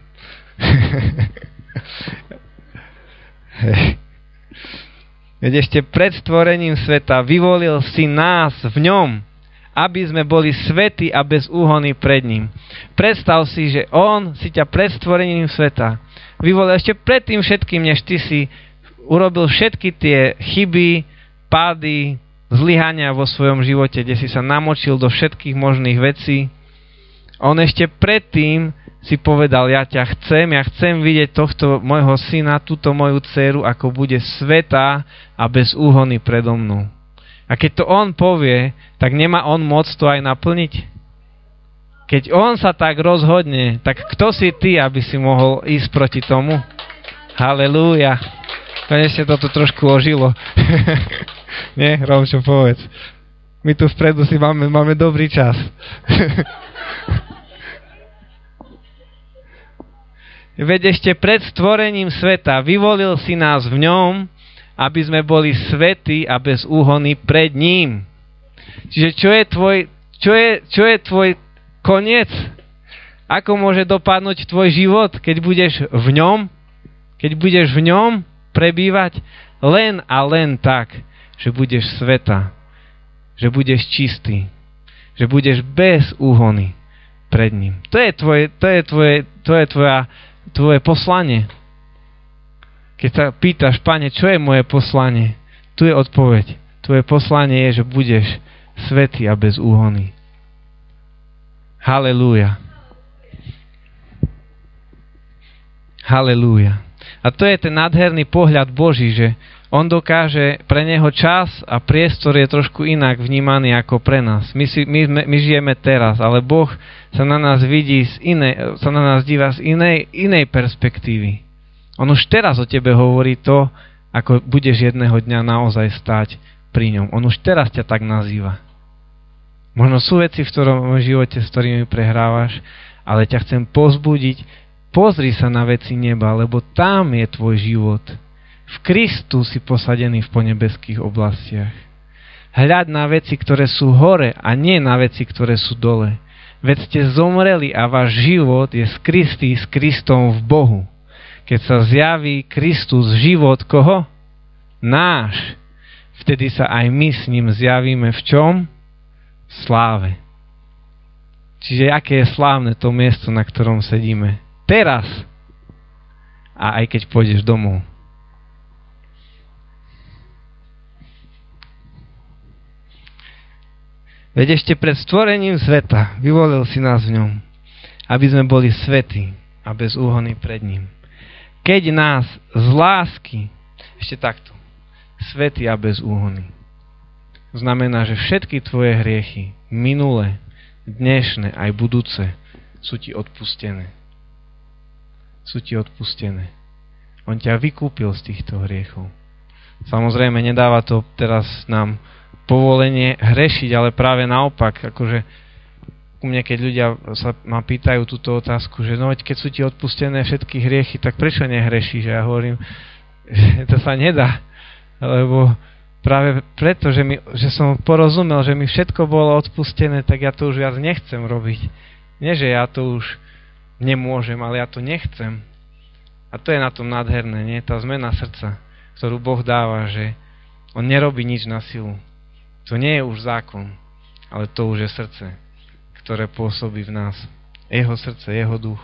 Veď ešte pred stvorením sveta vyvolil si nás v ňom, aby sme boli svätí a bez úhony pred ním. Predstav si, že on si ťa pred stvorením sveta vyvolil ešte pred tým všetkým, než ty si urobil všetky tie chyby, pády, zlyhania vo svojom živote, kde si sa namočil do všetkých možných vecí. On ešte predtým si povedal, ja ťa chcem, ja chcem vidieť tohto môjho syna, túto moju dceru, ako bude svätá a bez úhony predo mnou. A keď to on povie, tak nemá on moc to aj naplniť? Keď on sa tak rozhodne, tak kto si ty, aby si mohol ísť proti tomu? Halelúja. Konečne toto trošku ožilo. Nie, Romčo, povedz. My tu vpredu si máme, máme dobrý čas. Veď ešte pred stvorením sveta vyvolil si nás v ňom, aby sme boli svätí a bez úhony pred ním. Čiže čo je tvoj, čo je, čo je tvoj koniec? Ako môže dopadnúť tvoj život, keď budeš v ňom? Keď budeš v ňom prebývať? Len a len tak, že budeš svätá, že budeš čistý, že budeš bez úhony pred ním. To je tvoje, to je tvoje, to je tvoja, tvoje poslanie. Keď sa pýtaš, Pane, čo je moje poslanie? Tu je odpoveď. Tvoje poslanie je, že budeš svätý a bez úhony. Halelúja. Halelúja. A to je ten nádherný pohľad Boží, že on dokáže, pre neho čas a priestor je trošku inak vnímaný ako pre nás. My, si, my, my žijeme teraz, ale Boh sa na nás vidí z inej, sa na nás díva z inej, inej perspektívy. On už teraz o tebe hovorí to, ako budeš jedného dňa naozaj stáť pri ňom. On už teraz ťa tak nazýva. Možno sú veci v tvojom živote, s ktorými prehrávaš, ale ťa chcem povzbudiť, pozri sa na veci neba, lebo tam je tvoj život. V Kristu si posadený v ponebeských oblastiach. Hľaď na veci, ktoré sú hore a nie na veci, ktoré sú dole. Veď ste zomreli a váš život je skrytý s Kristom v Bohu. Keď sa zjaví Kristus, život koho? Náš. Vtedy sa aj my s ním zjavíme v čom? V sláve. Čiže aké je slávne to miesto, na ktorom sedíme. Teraz. A aj keď pôjdeš domov. Veď ešte pred stvorením sveta vyvolil si nás v ňom, aby sme boli svätí a bez úhony pred ním. Keď nás z lásky, ešte takto, svätí a bez úhony. To znamená, že všetky tvoje hriechy, minulé, dnešné, aj budúce, sú ti odpustené. Sú ti odpustené. On ťa vykúpil z týchto hriechov. Samozrejme, nedáva to teraz nám povolenie hrešiť, ale práve naopak, akože u mne, keď ľudia sa ma pýtajú túto otázku, že no veď keď sú ti odpustené všetky hriechy, tak prečo nehrešíš? Ja hovorím, že to sa nedá, lebo práve preto, že, mi, že som porozumel, že mi všetko bolo odpustené, tak ja to už viac nechcem robiť. Nie, že ja to už nemôžem, ale ja to nechcem. A to je na tom nádherné, nie? Tá zmena srdca, ktorú Boh dáva, že on nerobí nič na silu. To nie je už zákon, ale to už je srdce, ktoré pôsobí v nás. Jeho srdce, jeho duch.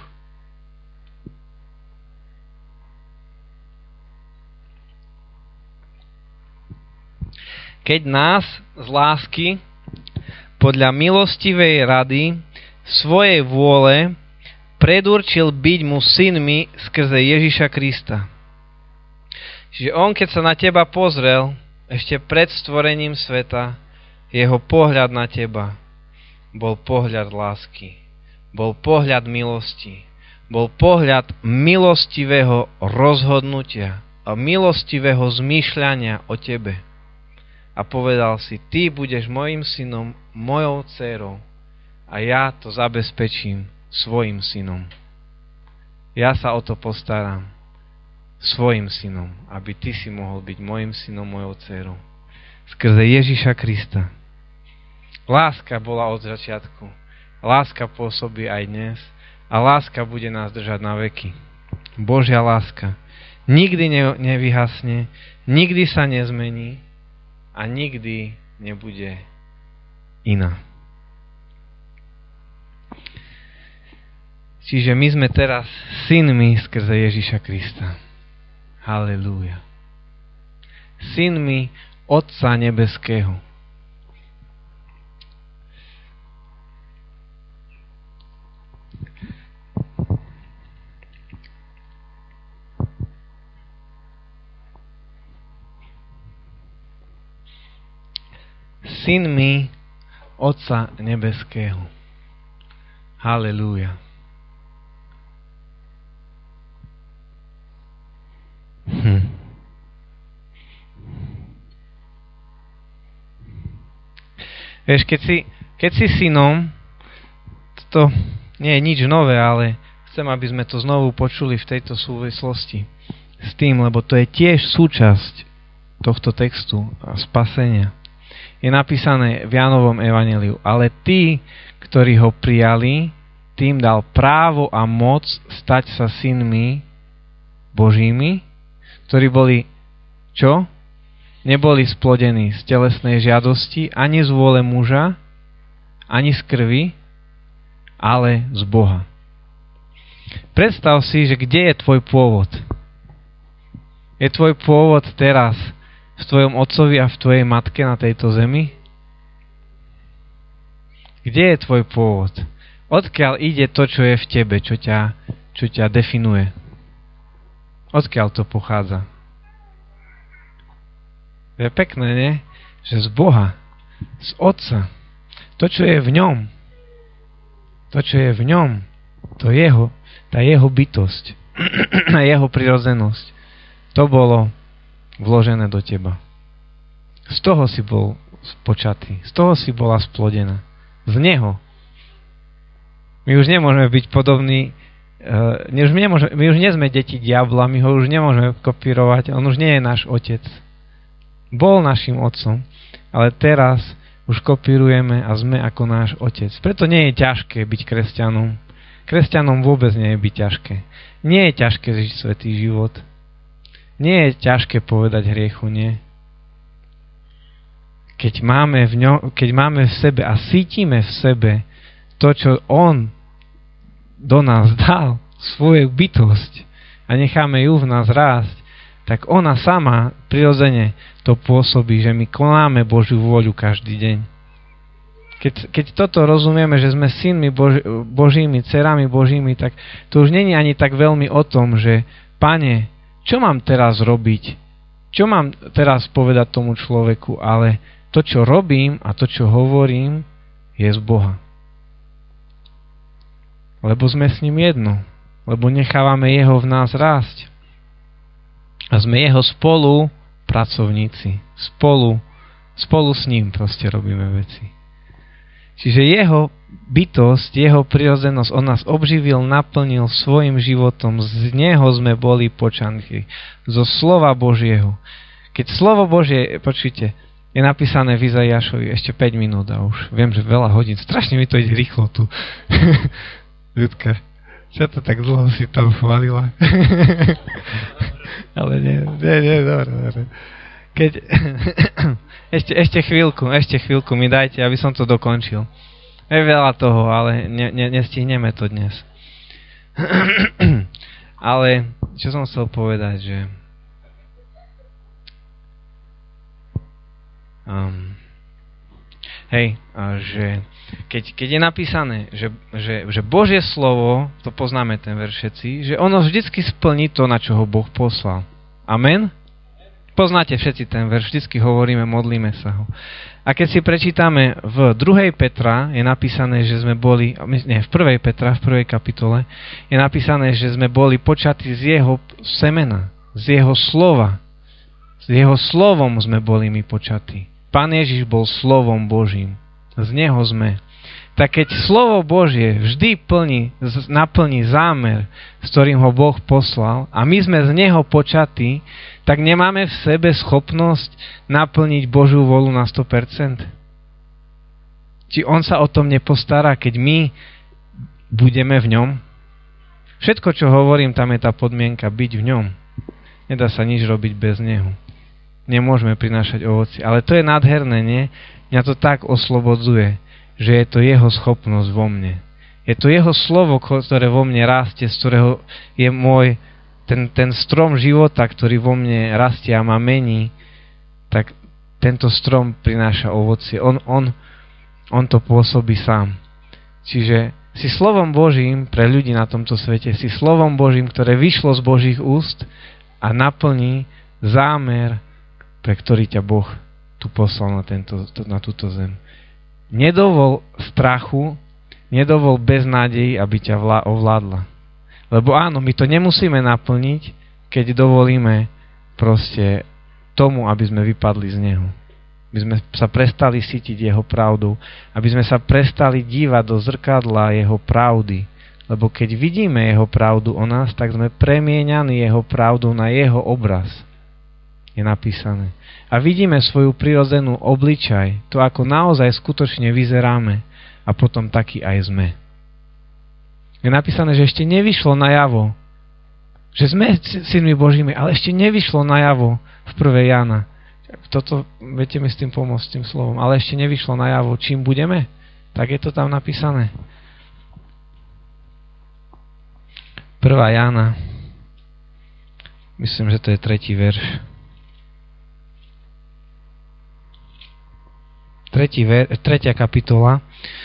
Keď nás z lásky podľa milostivej rady svojej vôle predurčil byť mu synmi skrze Ježiša Krista. Čiže on, keď sa na teba pozrel, ešte pred stvorením sveta, jeho pohľad na teba bol pohľad lásky. bol pohľad milosti. Bol pohľad milostivého rozhodnutia a milostivého zmýšľania o tebe. A povedal si, ty budeš mojim synom, mojou dcérou a ja to zabezpečím svojim synom. Ja sa o to postaram svojim synom, aby ty si mohol byť mojim synom, mojou dcérou. Skrze Ježiša Krista. Láska bola od začiatku. Láska pôsobí aj dnes. A láska bude nás držať na veky. Božia láska nikdy ne, nevyhasne, nikdy sa nezmení a nikdy nebude iná. Čiže my sme teraz synmi skrze Ježiša Krista. Halelúja. Synmi Otca nebeského. Synmi Otca nebeského. Halelúja. Hm. Vieš, keď si, keď si synom, to nie je nič nové, ale chcem, aby sme to znovu počuli v tejto súvislosti s tým, lebo to je tiež súčasť tohto textu a spasenia. Je napísané v Jánovom evanjeliu, ale tí, ktorí ho prijali, tým dal právo a moc stať sa synmi Božími, ktorí boli, čo? Neboli splodení z telesnej žiadosti, ani z vôle muža, ani z krvi, ale z Boha. Predstav si, že kde je tvoj pôvod? Je tvoj pôvod teraz v tvojom otcovi a v tvojej matke na tejto zemi? Kde je tvoj pôvod? Odkiaľ ide to, čo je v tebe, čo ťa, čo ťa definuje? Odkiaľ to pochádza? Je pekné, nie? Že z Boha, z Otca. To, čo je v ňom, to, čo je v ňom, to jeho, tá jeho bytosť, jeho prirodzenosť, to bolo vložené do teba. Z toho si bol počatý, z toho si bola splodená. Z neho. My už nemôžeme byť podobní, uh, my, už nemôžeme, my už nie sme deti diabla, my ho už nemôžeme kopírovať, on už nie je náš otec. Bol našim otcom, ale teraz už kopírujeme a sme ako náš otec. Preto nie je ťažké byť kresťanom. Kresťanom vôbec nie je byť ťažké. Nie je ťažké žiť svätý život. Nie je ťažké povedať hriechu nie. Keď máme v, ňo, keď máme v sebe a cítime v sebe to, čo on do nás dal, svoju bytosť a necháme ju v nás rásť, tak ona sama prirodzene to pôsobí, že my konáme Božiu vôľu každý deň. Keď, keď toto rozumieme, že sme synmi Bož, Božími, dcerami Božími, tak to už není ani tak veľmi o tom, že Pane, čo mám teraz robiť? Čo mám teraz povedať tomu človeku? Ale to, čo robím a to, čo hovorím, je z Boha. Lebo sme s ním jedno. Lebo nechávame jeho v nás rásť. A sme jeho spolu pracovníci. Spolu, spolu s ním proste robíme veci. Čiže jeho bytosť, jeho prirodzenosť, on nás obživil, naplnil svojim životom. Z neho sme boli počanky. Zo slova Božieho. Keď slovo Božie, počujte, je napísané v Izaiášovi ešte päť minút a už viem, že veľa hodín. Strašne mi to ide rýchlo tu. Ľudka, čo to tak dlho si tam chválila? Ale nie, nie, nie, dobre, dobre. Keď... ešte, ešte chvíľku, ešte chvíľku mi dajte, aby som to dokončil. Je veľa toho, ale ne, ne, nestihneme to dnes. Ale, čo som chcel povedať, že... Um, hej, že keď, keď je napísané, že, že, že Božie slovo, to poznáme ten verš všetci, že ono vždycky splní to, na čo ho Boh poslal. Amen? Poznáte všetci ten verš, vždycky hovoríme, modlíme sa ho. A keď si prečítame v druhej Petra, je napísané, že sme boli, nie, v prvej Petra, v prvej kapitole, je napísané, že sme boli počatí z jeho semena, z jeho slova. S jeho slovom sme boli my počatí. Pán Ježiš bol slovom Božím. Z neho sme. Tak keď slovo Božie vždy plní, naplní zámer, s ktorým ho Boh poslal, a my sme z neho počatí, tak nemáme v sebe schopnosť naplniť Božiu vôľu na sto percent? Či on sa o tom nepostará, keď my budeme v ňom? Všetko, čo hovorím, tam je tá podmienka byť v ňom. Nedá sa nič robiť bez neho. Nemôžeme prinášať ovoci. Ale to je nádherné, nie? Mňa to tak oslobodzuje, že je to jeho schopnosť vo mne. Je to jeho slovo, ktoré vo mne rastie, z ktorého je môj ten, ten strom života, ktorý vo mne rastie a ma mení, tak tento strom prináša ovocie. On, on, on to pôsobí sám. Čiže si slovom Božím pre ľudí na tomto svete, si slovom Božím, ktoré vyšlo z Božích úst a naplní zámer, pre ktorý ťa Boh tu poslal na, tento, na túto zem. Nedovol strachu, nedovol beznádeji, aby ťa ovládla. Lebo áno, my to nemusíme naplniť, keď dovolíme proste tomu, aby sme vypadli z neho. Aby sme sa prestali cítiť jeho pravdou, aby sme sa prestali dívať do zrkadla jeho pravdy. Lebo keď vidíme jeho pravdu o nás, tak sme premieňaní jeho pravdou na jeho obraz. Je napísané. A vidíme svoju prirodzenú obličaj, to ako naozaj skutočne vyzeráme a potom taký aj sme. Je napísané, že ešte nevyšlo najavo, že sme synmi Božími, ale ešte nevyšlo najavo v prvej Jána. Toto, viete mi s tým pomôcť, tým slovom, ale ešte nevyšlo najavo, čím budeme? Tak je to tam napísané. prvá Jána, myslím, že to je tretí verš. Tretí ver, tretia kapitola,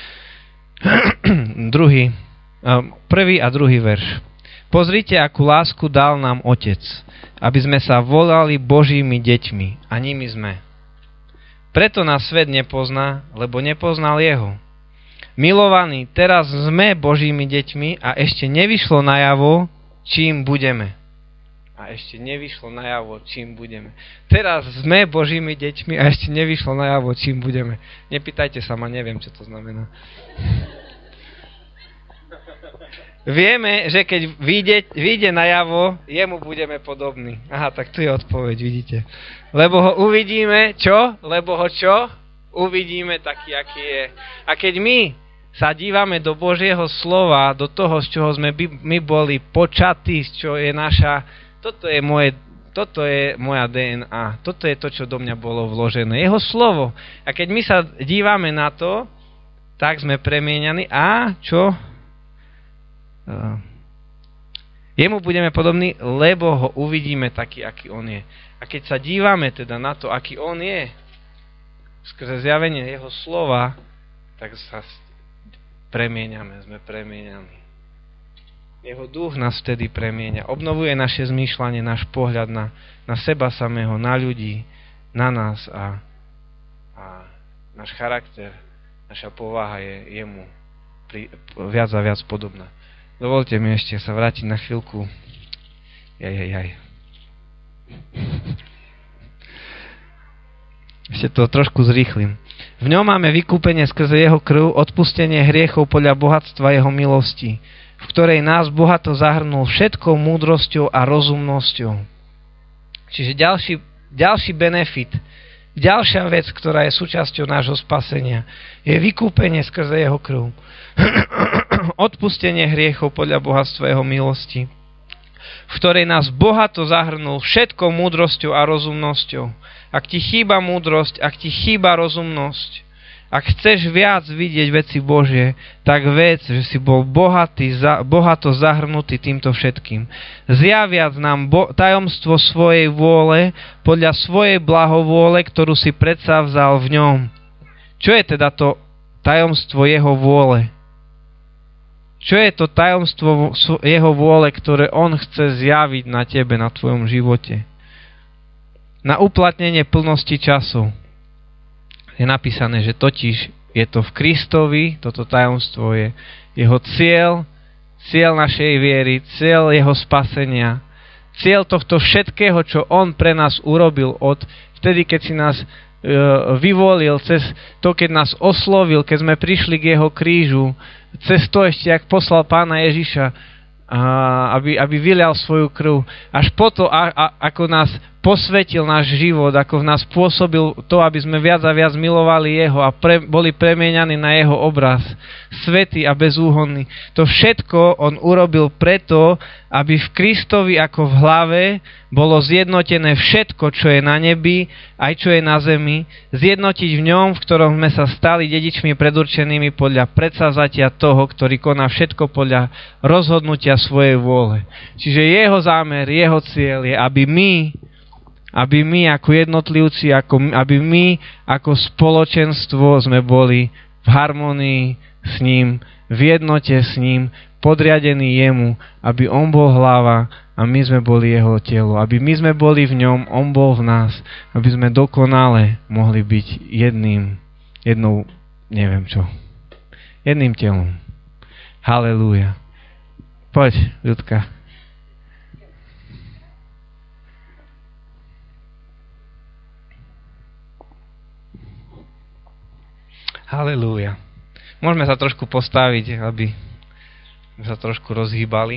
druhý, prvý a druhý verš. Pozrite, akú lásku dal nám Otec, aby sme sa volali Božími deťmi, a nimi sme. Preto nás svet nepozná, lebo nepoznal jeho. Milovaní, teraz sme Božími deťmi a ešte nevyšlo najavo, čím budeme. A ešte nevyšlo najavo, čím budeme. Teraz sme Božími deťmi a ešte nevyšlo najavo, čím budeme. Nepýtajte sa ma, neviem, čo to znamená. Vieme, že keď vyjde, vyjde najavo, jemu budeme podobní. Aha, tak tu je odpoveď, vidíte. Lebo ho uvidíme, čo? Lebo ho čo? Uvidíme taký, aký je. A keď my sa dívame do Božieho slova, do toho, z čoho sme by, my boli počatí, z čo je naša... Toto je, moje, toto je moja dé en á. Toto je to, čo do mňa bolo vložené. Jeho slovo. A keď my sa dívame na to, tak sme premieňaní. A čo? Jemu budeme podobní, lebo ho uvidíme taký, aký on je. A keď sa dívame teda na to, aký on je, skrze zjavenie jeho slova, tak sa premieňame, sme premieňaní. Jeho duch nás vtedy premieňa. Obnovuje naše zmýšľanie, náš pohľad na, na seba samého, na ľudí, na nás a, a náš charakter, naša povaha je jemu pri, viac a viac podobná. Dovolte mi ešte sa vrátiť na chvíľku. Jaj, jaj, jaj. Ešte to trošku zrýchlim. V ňom máme vykúpenie skrze jeho krv, odpustenie hriechov podľa bohatstva jeho milosti, v ktorej nás bohato zahrnul všetkou múdrosťou a rozumnosťou. Čiže ďalší, ďalší benefit, ďalšia vec, ktorá je súčasťou nášho spasenia, je vykúpenie skrze jeho krv. Odpustenie hriechov podľa bohatstva jeho milosti, v ktorej nás bohato zahrnul všetkou múdrosťou a rozumnosťou. Ak ti chýba múdrosť, ak ti chýba rozumnosť, ak chceš viac vidieť veci Božie, tak vec, že si bol bohatý, bohato zahrnutý týmto všetkým. Zjaviac nám bo- tajomstvo svojej vôle podľa svojej blahovôle, ktorú si predsa vzal v ňom. Čo je teda to tajomstvo jeho vôle? Čo je to tajomstvo jeho vôle, ktoré on chce zjaviť na tebe, na tvojom živote? na uplatnenie plnosti času. Je napísané, že totiž je to v Kristovi, toto tajomstvo je jeho cieľ, cieľ našej viery, cieľ jeho spasenia, cieľ tohto všetkého, čo on pre nás urobil od vtedy, keď si nás vyvolil, cez to, keď nás oslovil, keď sme prišli k jeho krížu, cez to ešte, jak poslal Pána Ježiša, aby, aby vylial svoju krv, až po to, a, a, ako nás posvetil náš život, ako v nás pôsobil to, aby sme viac a viac milovali jeho a pre, boli premieňaní na jeho obraz, svätý a bezúhonný. To všetko on urobil preto, aby v Kristovi ako v hlave bolo zjednotené všetko, čo je na nebi, aj čo je na zemi, zjednotiť v ňom, v ktorom sme sa stali dedičmi predurčenými podľa predsavzatia toho, ktorý koná všetko podľa rozhodnutia svojej vôle. Čiže jeho zámer, jeho cieľ je, aby my aby my ako jednotlivci, ako, aby my ako spoločenstvo sme boli v harmonii s ním, v jednote s ním, podriadení jemu, aby on bol hlava a my sme boli jeho telo. Aby my sme boli v ňom, on bol v nás, aby sme dokonale mohli byť jedným, jednou, neviem čo, jedným telom. Halelúja. Poď, Ľudka. Halelúja. Môžeme sa trošku postaviť, aby sme sa trošku rozhýbali.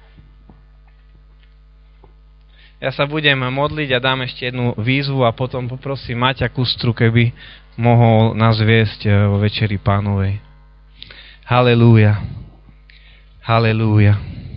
Ja sa budem modliť a dám ešte jednu výzvu a potom poprosím Maťa Kustru, keby mohol nás viesť vo Večeri Pánovej. Halelúja. Halelúja.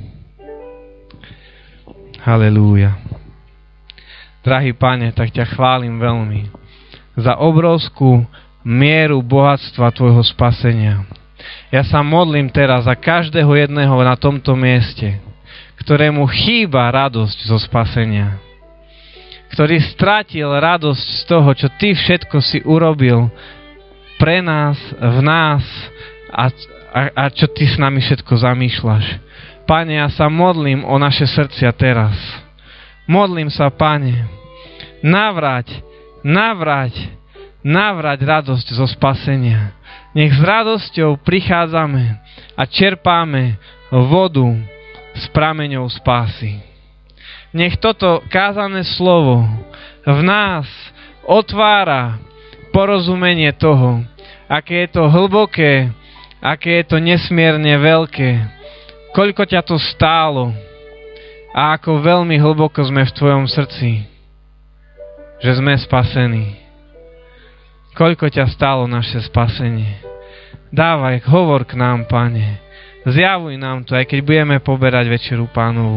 Halelúja. Drahý Pane, tak ťa chválim veľmi za obrovskú mieru bohatstva tvojho spasenia. Ja sa modlím teraz za každého jedného na tomto mieste, ktorému chýba radosť zo spasenia, ktorý stratil radosť z toho, čo ty všetko si urobil pre nás, v nás a, a, a čo ty s nami všetko zamýšľaš. Pane, ja sa modlím o naše srdcia teraz. Modlím sa, Pane, navrať, navrať navrať radosť zo spasenia. Nech s radosťou prichádzame a čerpáme vodu s prameňou spásy. Nech toto kázané slovo v nás otvára porozumenie toho, aké je to hlboké, aké je to nesmierne veľké, koľko ťa to stálo a ako veľmi hlboko sme v tvojom srdci, že sme spasení. Koľko ťa stálo naše spasenie. Dávaj, hovor k nám, Pane. Zjavuj nám to, aj keď budeme poberať Večeru Pánovu.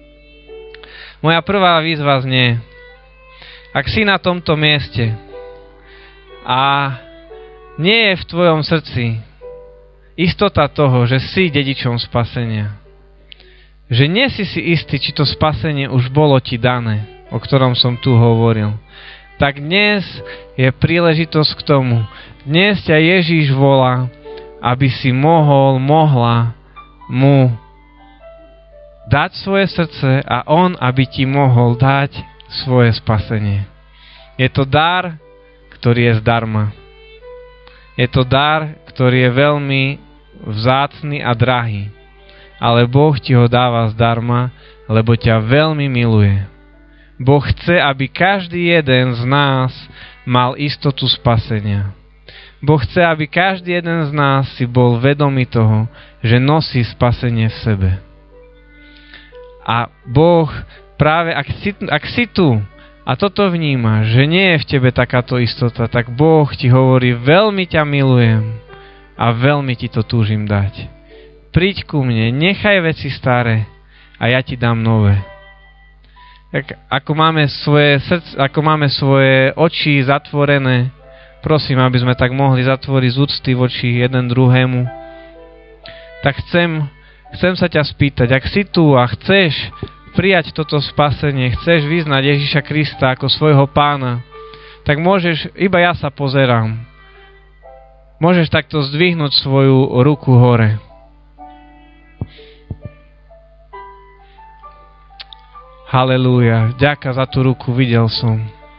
Moja prvá výzva znie, ak si na tomto mieste a nie je v tvojom srdci istota toho, že si dedičom spasenia, že nie si si istý, či to spasenie už bolo ti dané, o ktorom som tu hovoril, tak dnes je príležitosť k tomu. Dnes ťa Ježíš volá, aby si mohol, mohla mu dať svoje srdce a on, aby ti mohol dať svoje spasenie. Je to dar, ktorý je zdarma. Je to dar, ktorý je veľmi vzácny a drahý. Ale Boh ti ho dáva zdarma, lebo ťa veľmi miluje. Boh chce, aby každý jeden z nás mal istotu spasenia. Boh chce, aby každý jeden z nás si bol vedomý toho, že nosí spasenie v sebe. A Boh práve, ak si, ak si tu a toto vnímaš, že nie je v tebe takáto istota, tak Boh ti hovorí, veľmi ťa milujem a veľmi ti to túžim dať. Príď ku mne, nechaj veci staré a ja ti dám nové. Tak ako máme svoje srdce, ako máme svoje oči zatvorené, prosím, aby sme tak mohli zatvoriť z úcty voči jeden druhému, tak chcem, chcem sa ťa spýtať, ak si tu a chceš prijať toto spasenie, chceš vyznať Ježiša Krista ako svojho pána, tak môžeš, iba ja sa pozerám, môžeš takto zdvihnúť svoju ruku hore. Halelúja, vďaka za tú ruku, videl som.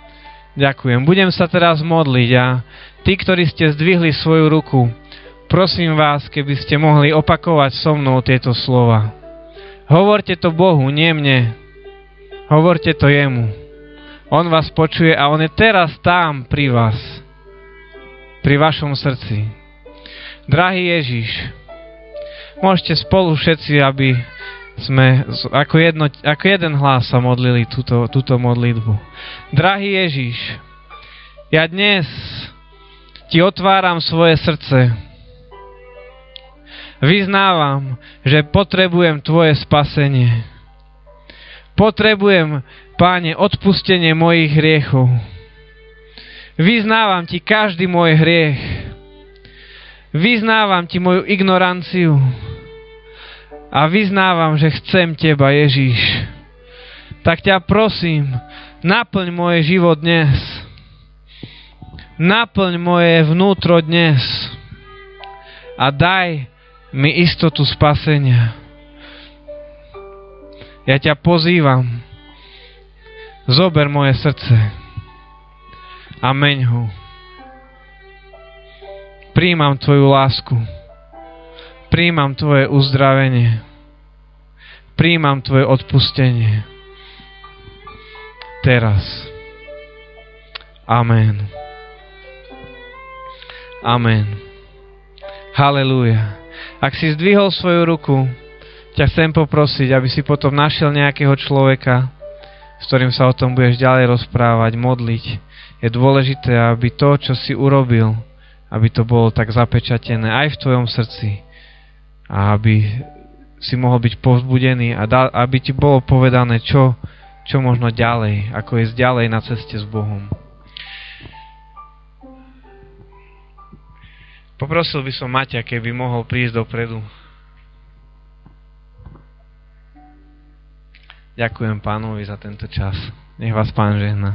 Ďakujem. Budem sa teraz modliť a tí, ktorí ste zdvihli svoju ruku, prosím vás, keby ste mohli opakovať so mnou tieto slova. Hovorte to Bohu, nie mne. Hovorte to jemu. On vás počuje a on je teraz tam pri vás. Pri vašom srdci. Drahý Ježiš, môžete spolu všetci, aby sme ako, jedno, ako jeden hlas sa modlili túto, túto modlitbu. Drahý Ježiš, ja dnes ti otváram svoje srdce. Vyznávam, že potrebujem tvoje spasenie. Potrebujem, Páne, odpustenie mojich hriechov. Vyznávam ti každý môj hriech. Vyznávam ti moju ignoranciu. A vyznávam, že chcem teba, Ježiš. Tak ťa prosím, naplň môj život dnes. Naplň moje vnútro dnes. A daj mi istotu spasenia. Ja ťa pozývam. Zober moje srdce. A meň ho. Príjmam tvoju lásku. Príjmam tvoje uzdravenie. Príjmam tvoje odpustenie. Teraz. Amen. Amen. Halelúja. Ak si zdvihol svoju ruku, ťa chcem poprosiť, aby si potom našiel nejakého človeka, s ktorým sa o tom budeš ďalej rozprávať, modliť. Je dôležité, aby to, čo si urobil, aby to bolo tak zapečatené aj v tvojom srdci a aby si mohol byť povzbudený a da, aby ti bolo povedané, čo, čo možno ďalej, ako je ďalej na ceste s Bohom. Poprosil by som Maťa, keby mohol prísť dopredu. Ďakujem Pánovi za tento čas. Nech vás Pán žehná.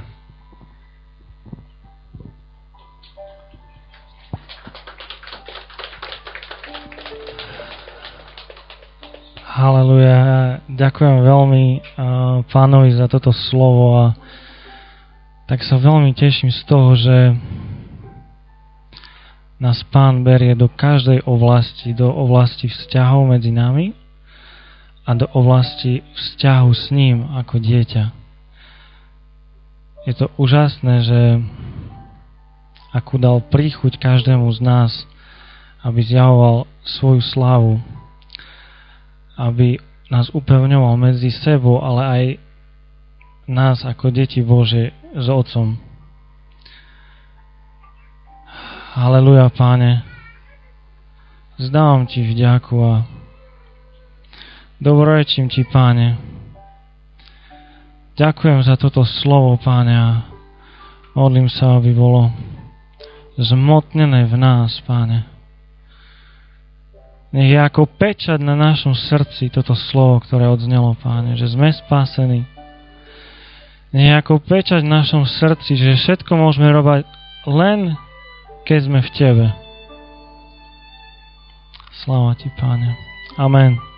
Haleluja. Ďakujem veľmi uh, Pánovi za toto slovo a tak sa veľmi teším z toho, že nás Pán berie do každej oblasti, do oblasti vzťahov medzi nami a do oblasti vzťahu s ním ako dieťa. Je to úžasné, že akú dal príchuť každému z nás, aby zjavoval svoju slávu, aby nás upevňoval medzi sebou, ale aj nás ako deti Božie s Otcom. Haleluja, Páne. Zdávam ti vďaku a dobrorečím ti, Páne. Ďakujem za toto slovo, Páne, a modlím sa, aby bolo zmotnené v nás, Páne. Nech je ako pečať na našom srdci toto slovo, ktoré odznelo, Páne, že sme spasení. Nech je ako pečať v našom srdci, že všetko môžeme robiť len keď sme v Tebe. Sláva Ti, Páne. Amen.